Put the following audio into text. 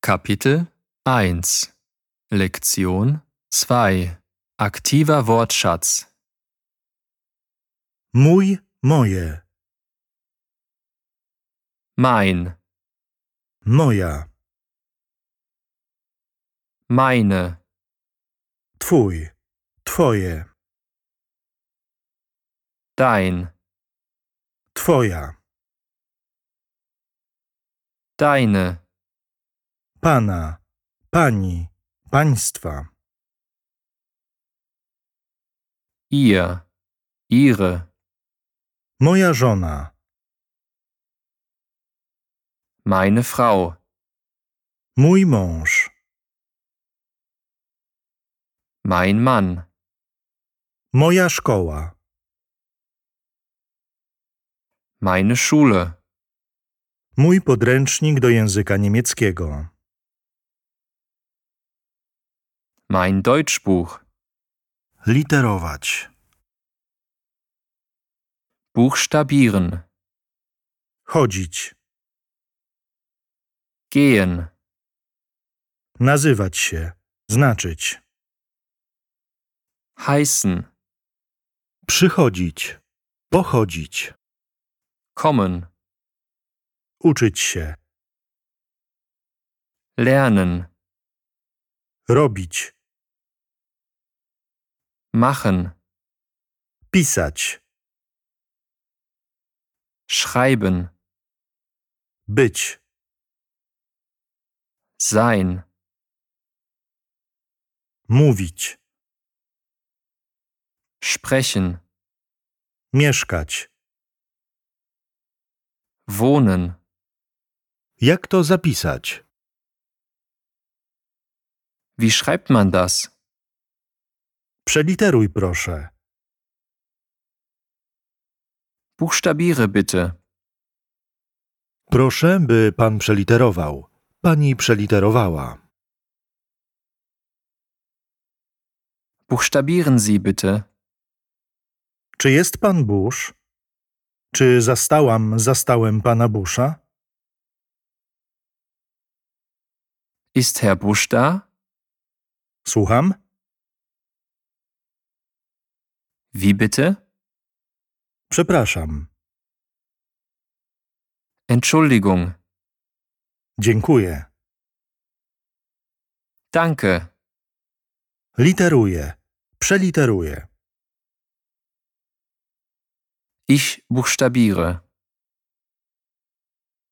Kapitel 1 Lektion 2 Aktiver Wortschatz Mój, moje, Mein, moja, meine, twój, twoje, dein, twoja, deine, pana, pani, państwa, ihr, ihre, moja żona, meine Frau, mój mąż, mein Mann, moja szkoła, meine Schule, mój podręcznik do języka niemieckiego, mein Deutschbuch, literować, buchstabieren, chodzić, gehen, nazywać się, znaczyć, heißen, przychodzić, pochodzić, kommen, uczyć się, lernen, robić, machen, pisać, schreiben, być, sein, mówić, sprechen, mieszkać. wohnen, Jak to zapisać? wie schreibt man das? Przeliteruj proszę. Buchstabiere bitte. Proszę, by pan przeliterował. Pani przeliterowała. Buchstabieren Sie bitte. Czy jest pan Bush? Czy zastałem pana Busha? Ist Herr Busch da? Słucham? Wie bitte? Przepraszam. Entschuldigung. Dziękuję. Danke. Literuję. Przeliteruję. Ich buchstabiere.